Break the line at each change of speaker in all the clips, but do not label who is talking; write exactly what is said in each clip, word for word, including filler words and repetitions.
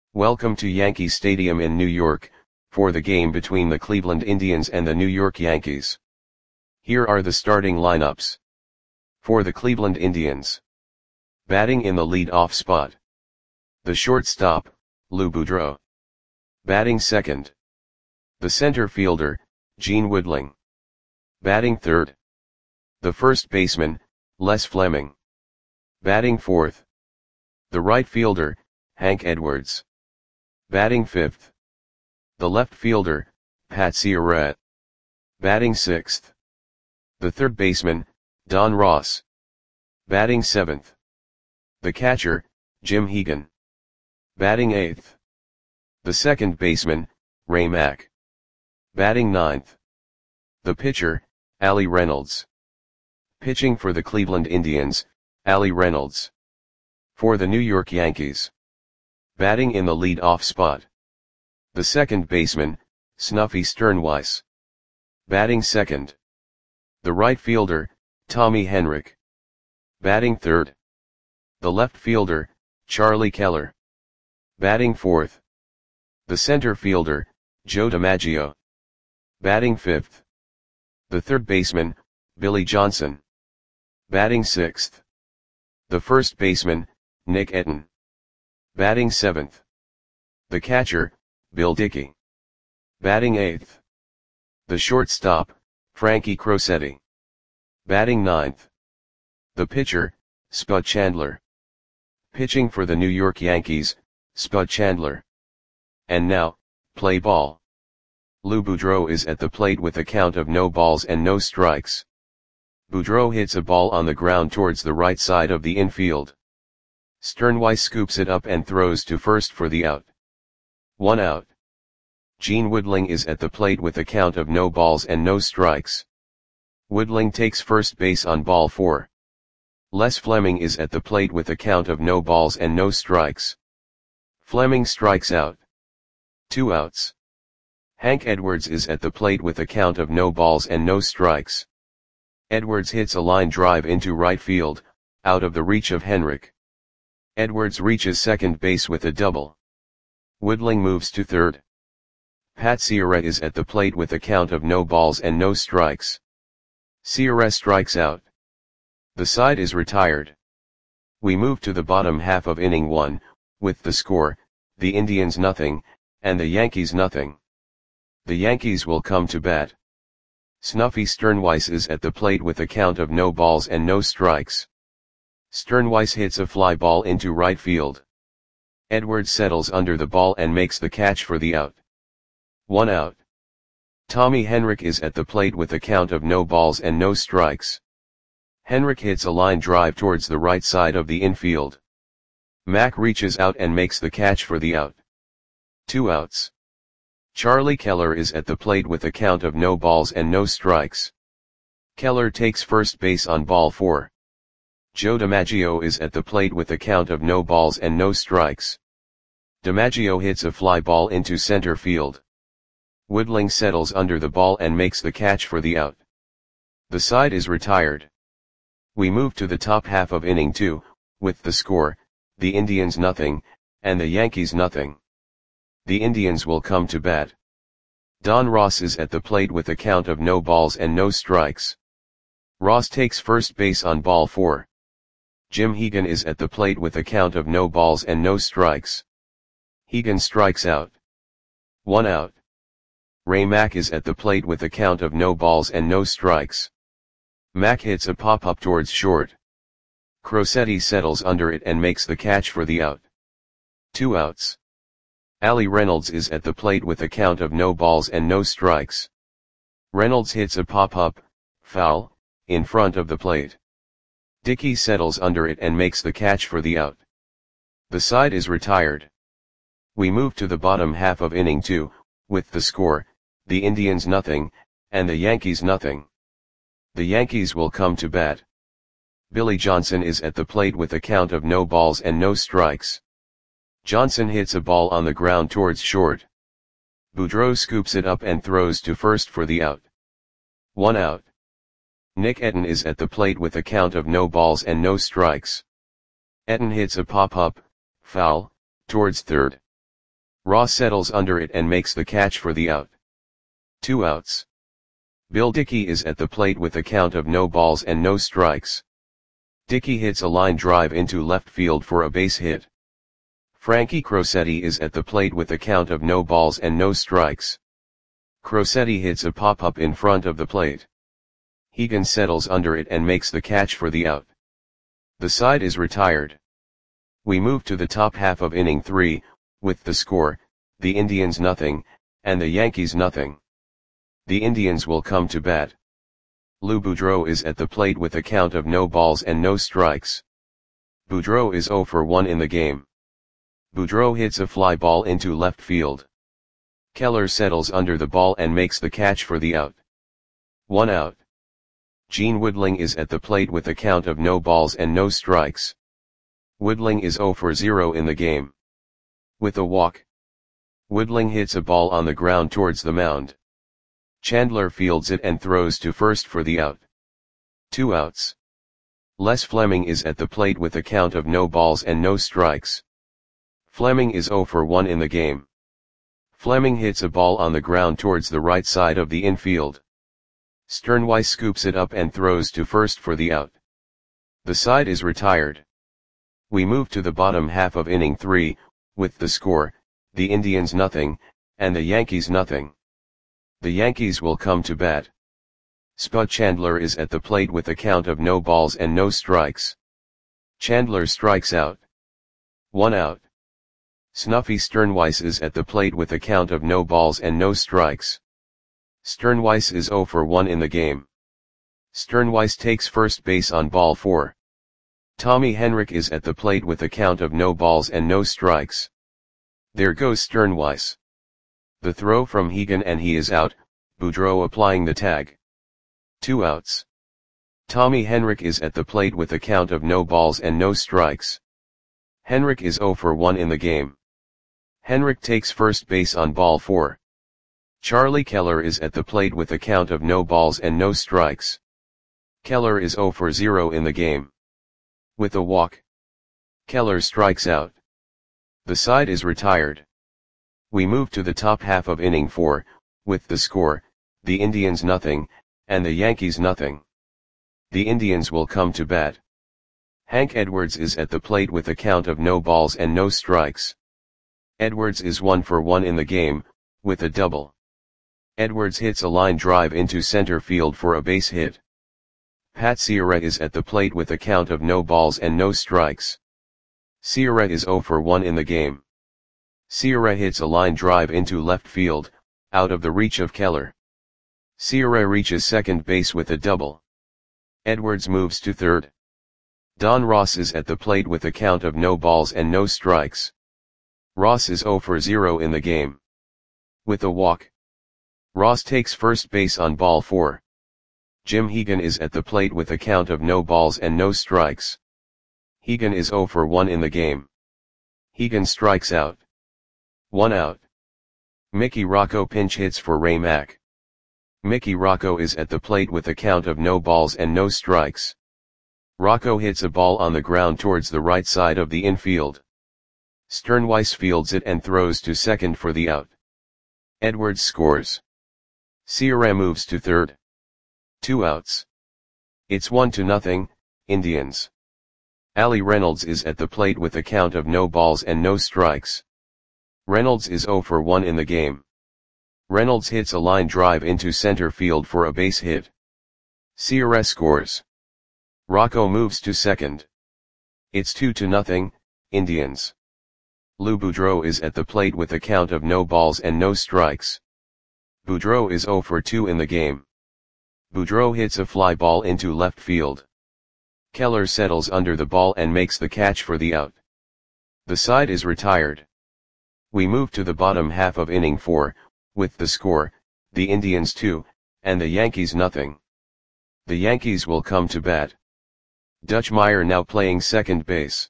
Welcome to Yankee Stadium in New York, for the game between the Cleveland Indians and the New York Yankees. Here are the starting lineups. For the Cleveland Indians. Batting in the lead-off spot. The shortstop, Lou Boudreau. Batting second. The center fielder, Gene Woodling. Batting third. The first baseman, Les Fleming. Batting fourth. The right fielder, Hank Edwards. Batting fifth. The left fielder, Pat Ciarrette. Batting sixth. The third baseman, Don Ross. Batting seventh. The catcher, Jim Hegan. Batting eighth. The second baseman, Ray Mack. Batting ninth. The pitcher, Allie Reynolds. Pitching for the Cleveland Indians, Allie Reynolds. For the New York Yankees. Batting in the lead-off spot. The second baseman, Snuffy Sternweiss. Batting second. The right fielder, Tommy Henrich. Batting third. The left fielder, Charlie Keller. Batting fourth. The center fielder, Joe DiMaggio. Batting fifth. The third baseman, Billy Johnson. Batting sixth. The first baseman, Nick Etten. Batting seventh. The catcher, Bill Dickey. Batting eighth. The shortstop, Frankie Crosetti. Batting ninth. The pitcher, Spud Chandler. Pitching for the New York Yankees, Spud Chandler. And now, play ball. Lou Boudreau is at the plate with a count of no balls and no strikes. Boudreau hits a ball on the ground towards the right side of the infield. Sternweiss scoops it up and throws to first for the out. One out. Gene Woodling is at the plate with a count of no balls and no strikes. Woodling takes first base on ball four. Les Fleming is at the plate with a count of no balls and no strikes. Fleming strikes out. Two outs. Hank Edwards is at the plate with a count of no balls and no strikes. Edwards hits a line drive into right field, out of the reach of Henrich. Edwards reaches second base with a double. Woodling moves to third. Pat Ciarrette is at the plate with a count of no balls and no strikes. Ciarrette strikes out. The side is retired. We move to the bottom half of inning one, with the score, the Indians nothing, and the Yankees nothing. The Yankees will come to bat. Snuffy Sternweiss is at the plate with a count of no balls and no strikes. Sternweiss hits a fly ball into right field. Edwards settles under the ball and makes the catch for the out. One out. Tommy Henrich is at the plate with a count of no balls and no strikes. Henrich hits a line drive towards the right side of the infield. Mack reaches out and makes the catch for the out. Two outs. Charlie Keller is at the plate with a count of no balls and no strikes. Keller takes first base on ball four. Joe DiMaggio is at the plate with a count of no balls and no strikes. DiMaggio hits a fly ball into center field. Woodling settles under the ball and makes the catch for the out. The side is retired. We move to the top half of inning two, with the score, the Indians nothing, and the Yankees nothing. The Indians will come to bat. Don Ross is at the plate with a count of no balls and no strikes. Ross takes first base on ball four. Jim Hegan is at the plate with a count of no balls and no strikes. Hegan strikes out. One out. Ray Mack is at the plate with a count of no balls and no strikes. Mack hits a pop-up towards short. Crosetti settles under it and makes the catch for the out. Two outs. Allie Reynolds is at the plate with a count of no balls and no strikes. Reynolds hits a pop-up, foul, in front of the plate. Dickey settles under it and makes the catch for the out. The side is retired. We move to the bottom half of inning two, with the score, the Indians nothing, and the Yankees nothing. The Yankees will come to bat. Billy Johnson is at the plate with a count of no balls and no strikes. Johnson hits a ball on the ground towards short. Boudreau scoops it up and throws to first for the out. One out. Nick Etten is at the plate with a count of no balls and no strikes. Etten hits a pop-up, foul, towards third. Ross settles under it and makes the catch for the out. Two outs. Bill Dickey is at the plate with a count of no balls and no strikes. Dickey hits a line drive into left field for a base hit. Frankie Crosetti is at the plate with a count of no balls and no strikes. Crosetti hits a pop-up in front of the plate. Hegan settles under it and makes the catch for the out. The side is retired. We move to the top half of inning three, with the score, the Indians nothing, and the Yankees nothing. The Indians will come to bat. Lou Boudreau is at the plate with a count of no balls and no strikes. Boudreau is oh for one in the game. Boudreau hits a fly ball into left field. Keller settles under the ball and makes the catch for the out. One out. Gene Woodling is at the plate with a count of no balls and no strikes. Woodling is oh for zero in the game. With a walk. Woodling hits a ball on the ground towards the mound. Chandler fields it and throws to first for the out. Two outs. Les Fleming is at the plate with a count of no balls and no strikes. Fleming is oh for one in the game. Fleming hits a ball on the ground towards the right side of the infield. Sternweiss scoops it up and throws to first for the out. The side is retired. We move to the bottom half of inning three, with the score, the Indians nothing, and the Yankees nothing. The Yankees will come to bat. Spud Chandler is at the plate with a count of no balls and no strikes. Chandler strikes out. One out. Snuffy Sternweiss is at the plate with a count of no balls and no strikes. Sternweiss is oh for one in the game. Sternweiss takes first base on ball four. Tommy Henrich is at the plate with a count of no balls and no strikes. There goes Sternweiss. The throw from Hegan and he is out, Boudreau applying the tag. Two outs. Tommy Henrich is at the plate with a count of no balls and no strikes. Henrich is oh for one in the game. Henrich takes first base on ball four. Charlie Keller is at the plate with a count of no balls and no strikes. Keller is oh for zero in the game. With a walk. Keller strikes out. The side is retired. We move to the top half of inning four, with the score, the Indians nothing, and the Yankees nothing. The Indians will come to bat. Hank Edwards is at the plate with a count of no balls and no strikes. Edwards is one for one in the game, with a double. Edwards hits a line drive into center field for a base hit. Pat Ciarrette is at the plate with a count of no balls and no strikes. Ciarrette is oh for one in the game. Ciarrette hits a line drive into left field, out of the reach of Keller. Ciarrette reaches second base with a double. Edwards moves to third. Don Ross is at the plate with a count of no balls and no strikes. Ross is oh for zero in the game. With a walk. Ross takes first base on ball four. Jim Hegan is at the plate with a count of no balls and no strikes. Hegan is oh for one in the game. Hegan strikes out. One out. Mickey Rocco pinch hits for Ray Mack. Mickey Rocco is at the plate with a count of no balls and no strikes. Rocco hits a ball on the ground towards the right side of the infield. Sternweiss fields it and throws to second for the out. Edwards scores. Ciarrette moves to third. Two outs. It's one to nothing, Indians. Ali Reynolds is at the plate with a count of no balls and no strikes. Reynolds is oh for one in the game. Reynolds hits a line drive into center field for a base hit. Ciarrette scores. Rocco moves to second. It's two to nothing, Indians. Lou Boudreau is at the plate with a count of no balls and no strikes. Boudreau is oh for two in the game. Boudreau hits a fly ball into left field. Keller settles under the ball and makes the catch for the out. The side is retired. We move to the bottom half of inning four, with the score, the Indians two, and the Yankees nothing. The Yankees will come to bat. Dutch Meyer now playing second base.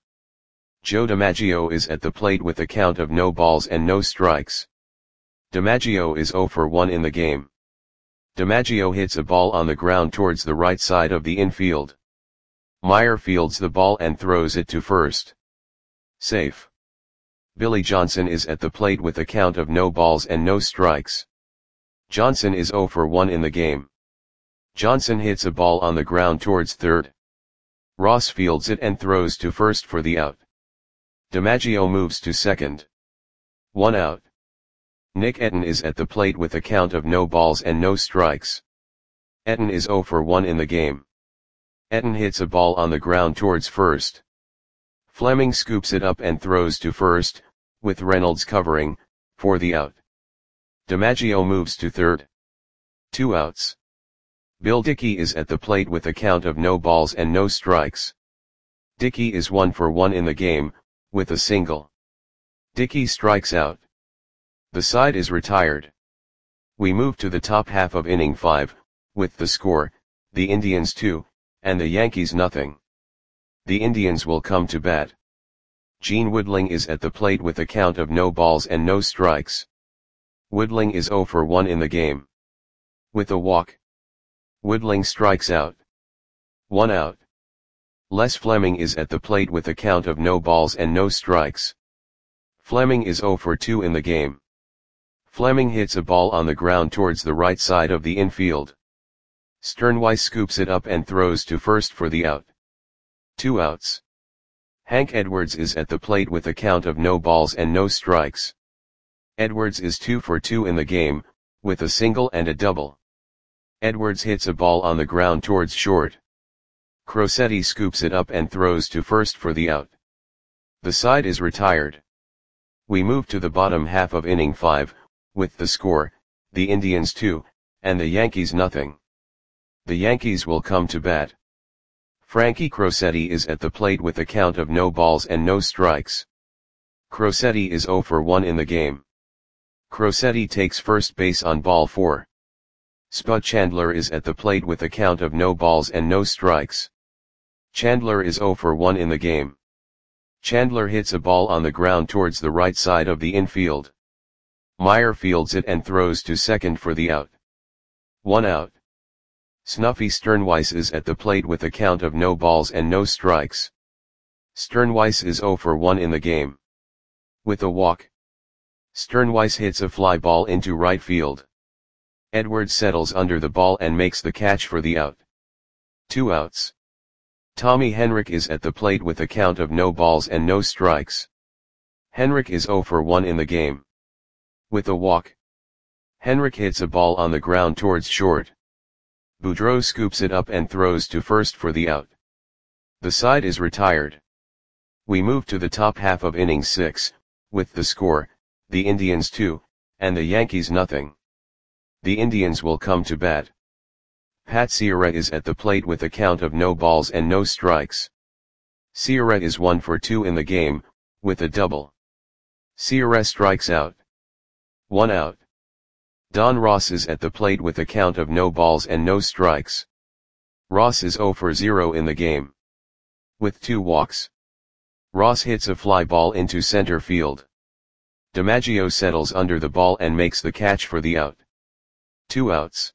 Joe DiMaggio is at the plate with a count of no balls and no strikes. DiMaggio is oh for one in the game. DiMaggio hits a ball on the ground towards the right side of the infield. Meyer fields the ball and throws it to first. Safe. Billy Johnson is at the plate with a count of no balls and no strikes. Johnson is oh for one in the game. Johnson hits a ball on the ground towards third. Ross fields it and throws to first for the out. DiMaggio moves to second. One out. Nick Etten is at the plate with a count of no balls and no strikes. Etten is oh for one in the game. Etten hits a ball on the ground towards first. Fleming scoops it up and throws to first, with Reynolds covering, for the out. DiMaggio moves to third. Two outs. Bill Dickey is at the plate with a count of no balls and no strikes. Dickey is one for one in the game, with a single. Dickey strikes out. The side is retired. We move to the top half of inning five, with the score, the Indians two, and the Yankees nothing. The Indians will come to bat. Gene Woodling is at the plate with a count of no balls and no strikes. Woodling is oh for one in the game. With a walk. Woodling strikes out. One out. Les Fleming is at the plate with a count of no balls and no strikes. Fleming is oh for two in the game. Fleming hits a ball on the ground towards the right side of the infield. Sternweiss scoops it up and throws to first for the out. Two outs. Hank Edwards is at the plate with a count of no balls and no strikes. Edwards is two for two in the game, with a single and a double. Edwards hits a ball on the ground towards short. Crosetti scoops it up and throws to first for the out. The side is retired. We move to the bottom half of inning five, with the score, the Indians two, and the Yankees nothing. The Yankees will come to bat. Frankie Crosetti is at the plate with a count of no balls and no strikes. Crosetti is oh for one in the game. Crosetti takes first base on ball four. Spud Chandler is at the plate with a count of no balls and no strikes. Chandler is oh for one in the game. Chandler hits a ball on the ground towards the right side of the infield. Meyer fields it and throws to second for the out. One out. Snuffy Sternweiss is at the plate with a count of no balls and no strikes. Sternweiss is oh for one in the game. With a walk. Sternweiss hits a fly ball into right field. Edwards settles under the ball and makes the catch for the out. Two outs. Tommy Henrich is at the plate with a count of no balls and no strikes. Henrich is oh for one in the game. With a walk. Henrich hits a ball on the ground towards short. Boudreau scoops it up and throws to first for the out. The side is retired. We move to the top half of inning six, with the score, the Indians two, and the Yankees nothing. The Indians will come to bat. Pat Ciarrette is at the plate with a count of no balls and no strikes. Ciarrette is one for two in the game, with a double. Ciarrette strikes out. One out. Don Ross is at the plate with a count of no balls and no strikes. Ross is oh for zero in the game. With two walks. Ross hits a fly ball into center field. DiMaggio settles under the ball and makes the catch for the out. Two outs.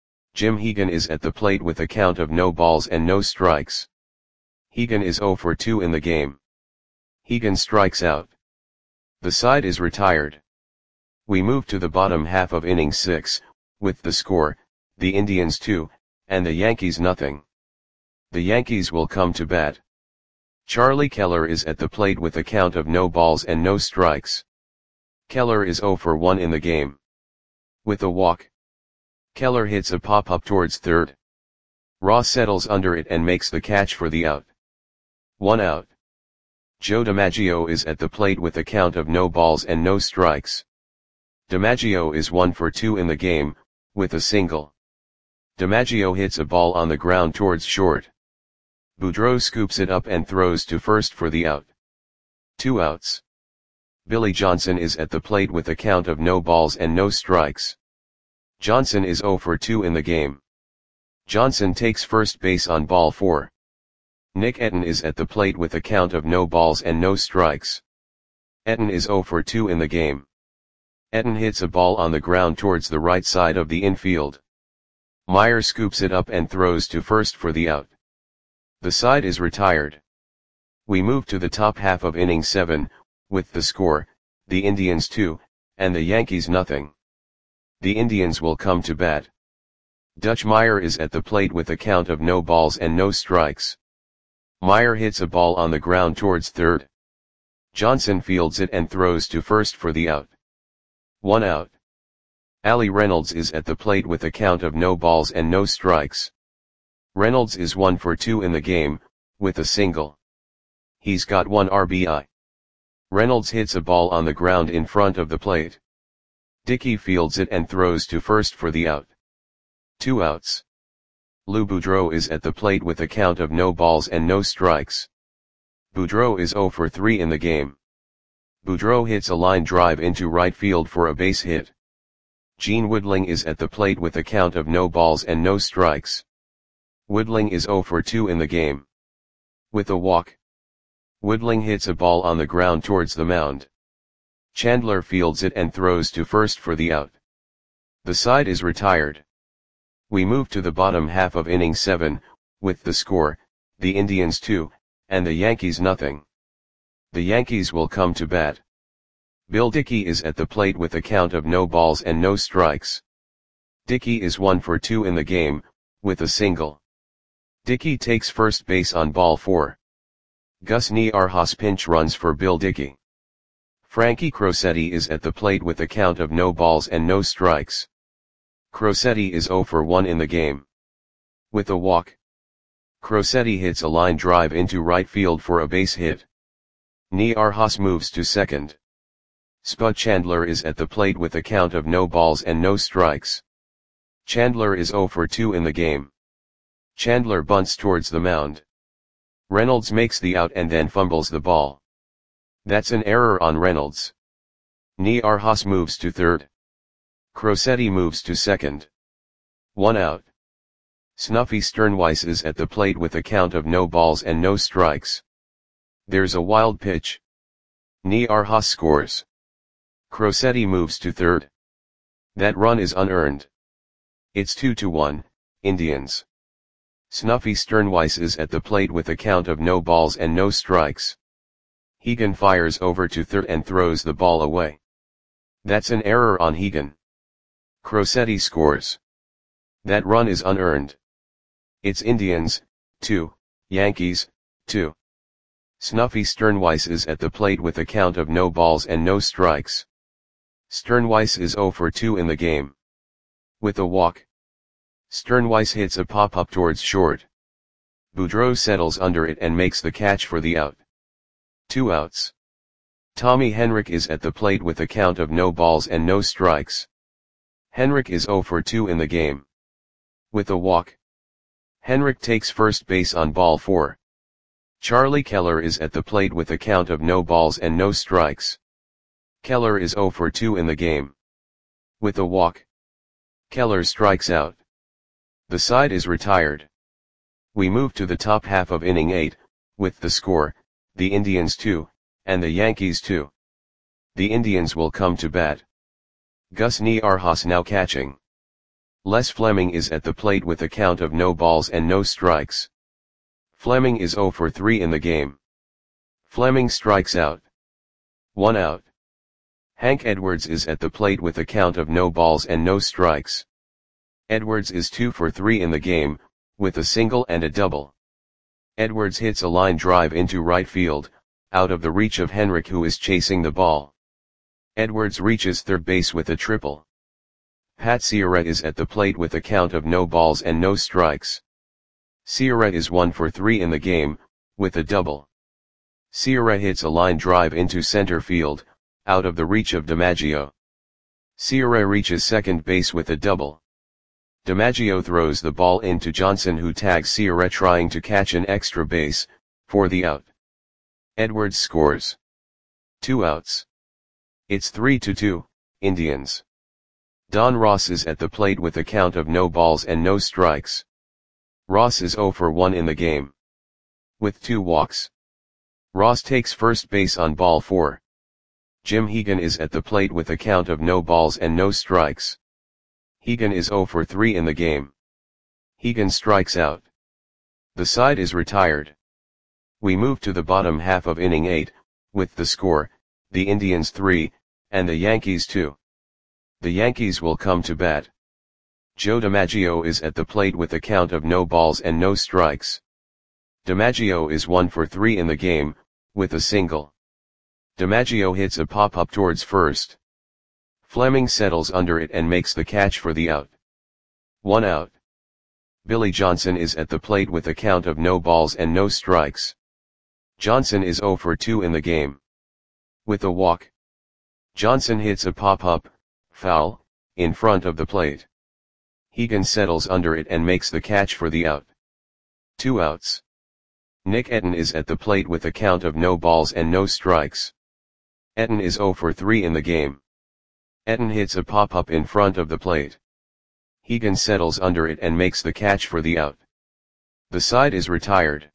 Jim Hegan is at the plate with a count of no balls and no strikes. Hegan is oh for two in the game. Hegan strikes out. The side is retired. We move to the bottom half of inning six, with the score, the Indians two, and the Yankees nothing. The Yankees will come to bat. Charlie Keller is at the plate with a count of no balls and no strikes. Keller is oh for one in the game. With a walk. Keller hits a pop-up towards third. Ross settles under it and makes the catch for the out. One out. Joe DiMaggio is at the plate with a count of no balls and no strikes. DiMaggio is one for two in the game, with a single. DiMaggio hits a ball on the ground towards short. Boudreau scoops it up and throws to first for the out. Two outs. Billy Johnson is at the plate with a count of no balls and no strikes. Johnson is oh for two in the game. Johnson takes first base on ball four. Nick Etten is at the plate with a count of no balls and no strikes. Etten is oh for two in the game. Etten hits a ball on the ground towards the right side of the infield. Meyer scoops it up and throws to first for the out. The side is retired. We move to the top half of inning seven, with the score, the Indians two, and the Yankees nothing. The Indians will come to bat. Dutch Meyer is at the plate with a count of no balls and no strikes. Meyer hits a ball on the ground towards third. Johnson fields it and throws to first for the out. One out. Ali Reynolds is at the plate with a count of no balls and no strikes. Reynolds is one for two in the game, with a single. He's got one R B I. Reynolds hits a ball on the ground in front of the plate. Dickey fields it and throws to first for the out. Two outs. Lou Boudreau is at the plate with a count of no balls and no strikes. Boudreau is zero for three in the game. Boudreau hits a line drive into right field for a base hit. Gene Woodling is at the plate with a count of no balls and no strikes. Woodling is zero for two in the game. With a walk. Woodling hits a ball on the ground towards the mound. Chandler fields it and throws to first for the out. The side is retired. We move to the bottom half of inning seven, with the score, the Indians two, and the Yankees nothing. The Yankees will come to bat. Bill Dickey is at the plate with a count of no balls and no strikes. Dickey is one for two in the game, with a single. Dickey takes first base on ball four. Gus Niarjas pinch runs for Bill Dickey. Frankie Crosetti is at the plate with a count of no balls and no strikes. Crosetti is zero for one in the game. With a walk. Crosetti hits a line drive into right field for a base hit. Niarjas moves to second. Spud Chandler is at the plate with a count of no balls and no strikes. Chandler is zero for two in the game. Chandler bunts towards the mound. Reynolds makes the out and then fumbles the ball. That's an error on Reynolds. Niarjas moves to third. Crosetti moves to second. One out. Snuffy Sternweiss is at the plate with a count of no balls and no strikes. There's a wild pitch. Niarjas scores. Crosetti moves to third. That run is unearned. It's two to one, Indians. Snuffy Sternweiss is at the plate with a count of no balls and no strikes. Hegan fires over to third and throws the ball away. That's an error on Hegan. Crosetti scores. That run is unearned. It's Indians, two, Yankees, two. Snuffy Sternweiss is at the plate with a count of no balls and no strikes. Sternweiss is zero for two in the game. With a walk. Sternweiss hits a pop-up towards short. Boudreau settles under it and makes the catch for the out. Two outs. Tommy Henrich is at the plate with a count of no balls and no strikes. Henrich is zero for two in the game. With a walk. Henrich takes first base on ball four. Charlie Keller is at the plate with a count of no balls and no strikes. Keller is zero for two in the game. With a walk. Keller strikes out. The side is retired. We move to the top half of inning eight, with the score, the Indians two, and the Yankees two. The Indians will come to bat. Gus Niarjas now catching. Les Fleming is at the plate with a count of no balls and no strikes. Fleming is zero for three in the game. Fleming strikes out. One out. Hank Edwards is at the plate with a count of no balls and no strikes. Edwards is two for three in the game, with a single and a double. Edwards hits a line drive into right field, out of the reach of Henrich who is chasing the ball. Edwards reaches third base with a triple. Pat Ciarrette is at the plate with a count of no balls and no strikes. Ciarrette is one for three in the game, with a double. Ciarrette hits a line drive into center field, out of the reach of DiMaggio. Ciarrette reaches second base with a double. DiMaggio throws the ball into Johnson who tags Ciarrette trying to catch an extra base, for the out. Edwards scores. Two outs. It's three to two, Indians. Don Ross is at the plate with a count of no balls and no strikes. Ross is zero for one in the game. With two walks. Ross takes first base on ball four. Jim Hegan is at the plate with a count of no balls and no strikes. Hegan is zero for three in the game. Hegan strikes out. The side is retired. We move to the bottom half of inning eight, with the score, the Indians three, and the Yankees two. The Yankees will come to bat. Joe DiMaggio is at the plate with a count of no balls and no strikes. DiMaggio is one for three in the game, with a single. DiMaggio hits a pop-up towards first. Fleming settles under it and makes the catch for the out. One out. Billy Johnson is at the plate with a count of no balls and no strikes. Johnson is oh for two in the game. With a walk. Johnson hits a pop-up, foul, in front of the plate. Hegan settles under it and makes the catch for the out. Two outs. Nick Etten is at the plate with a count of no balls and no strikes. Etten is oh for three in the game. Etten hits a pop-up in front of the plate. Hegan settles under it and makes the catch for the out. The side is retired.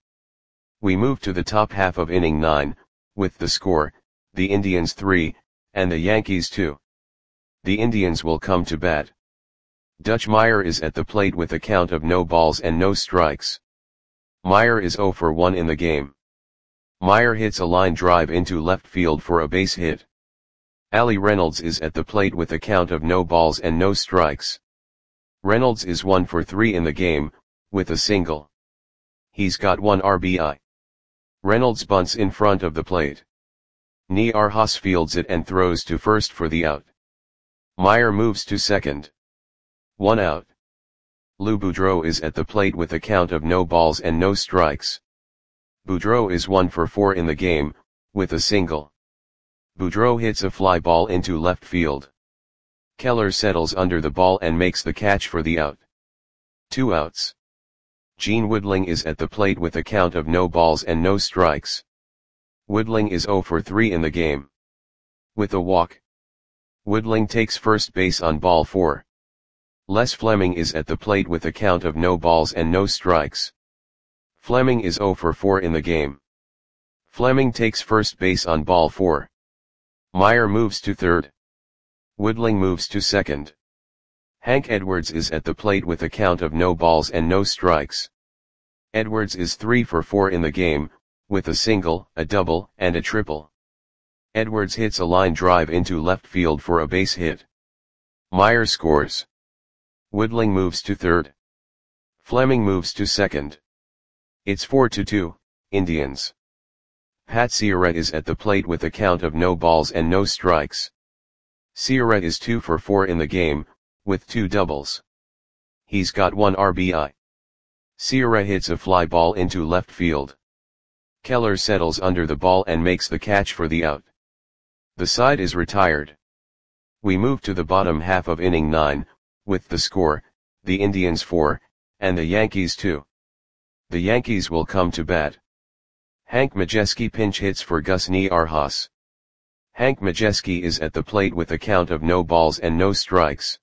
We move to the top half of inning nine, with the score, the Indians three, and the Yankees two. The Indians will come to bat. Dutch Meyer is at the plate with a count of no balls and no strikes. Meyer is oh for one in the game. Meyer hits a line drive into left field for a base hit. Ali Reynolds is at the plate with a count of no balls and no strikes. Reynolds is one for three in the game, with a single. He's got one R B I. Reynolds bunts in front of the plate. Ni Arhas fields it and throws to first for the out. Meyer moves to second. One out. Lou Boudreau is at the plate with a count of no balls and no strikes. Boudreau is one for four in the game, with a single. Boudreau hits a fly ball into left field. Keller settles under the ball and makes the catch for the out. Two outs. Gene Woodling is at the plate with a count of no balls and no strikes. Woodling is oh for three in the game. With a walk. Woodling takes first base on ball four. Les Fleming is at the plate with a count of no balls and no strikes. Fleming is oh for four in the game. Fleming takes first base on ball four. Meyer moves to third. Woodling moves to second. Hank Edwards is at the plate with a count of no balls and no strikes. Edwards is three for four in the game, with a single, a double, and a triple. Edwards hits a line drive into left field for a base hit. Meyer scores. Woodling moves to third. Fleming moves to second. It's four to two, Indians. Pat Ciarrette is at the plate with a count of no balls and no strikes. Ciarrette is two for four in the game, with two doubles. He's got one R B I. Ciarrette hits a fly ball into left field. Keller settles under the ball and makes the catch for the out. The side is retired. We move to the bottom half of inning nine, with the score, the Indians four, and the Yankees two. The Yankees will come to bat. Hank Majeski pinch hits for Gus Ni Arhas. Hank Majeski is at the plate with a count of no balls and no strikes.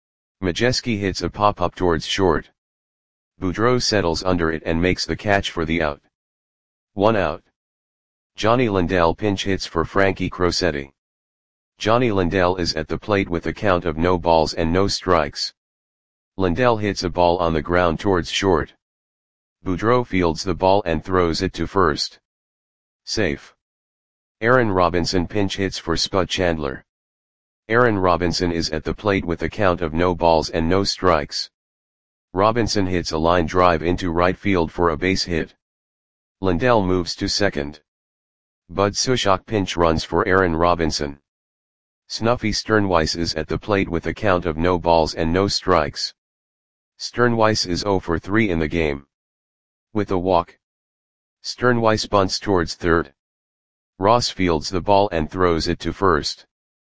Majeski hits a pop-up towards short. Boudreau settles under it and makes the catch for the out. One out. Johnny Lindell pinch hits for Frankie Crosetti. Johnny Lindell is at the plate with a count of no balls and no strikes. Lindell hits a ball on the ground towards short. Boudreau fields the ball and throws it to first. Safe. Aaron Robinson pinch hits for Spud Chandler. Aaron Robinson is at the plate with a count of no balls and no strikes. Robinson hits a line drive into right field for a base hit. Lindell moves to second. Bud Sushok pinch runs for Aaron Robinson. Snuffy Sternweiss is at the plate with a count of no balls and no strikes. Sternweiss is oh for three in the game. With a walk. Sternweiss bunts towards third. Ross fields the ball and throws it to first.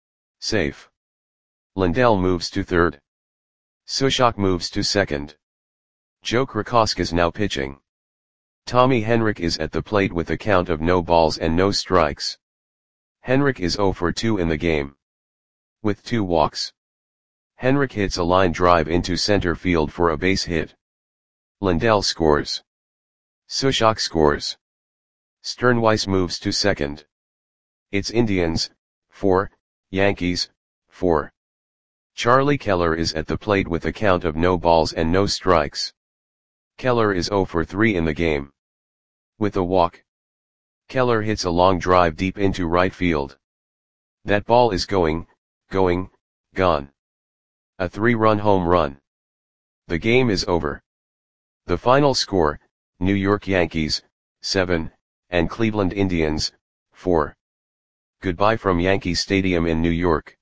Safe. Lindell moves to third. Sushok moves to second. Joe Krakowski is now pitching. Tommy Henrich is at the plate with a count of no balls and no strikes. Henrich is oh for two in the game. With two walks. Henrich hits a line drive into center field for a base hit. Lindell scores. Sushok scores. Sternweiss moves to second. It's Indians, four, Yankees, four. Charlie Keller is at the plate with a count of no balls and no strikes. Keller is oh for three in the game. With a walk. Keller hits a long drive deep into right field. That ball is going, going, gone. A three-run home run. The game is over. The final score, New York Yankees, seven, and Cleveland Indians, four. Goodbye from Yankee Stadium in New York.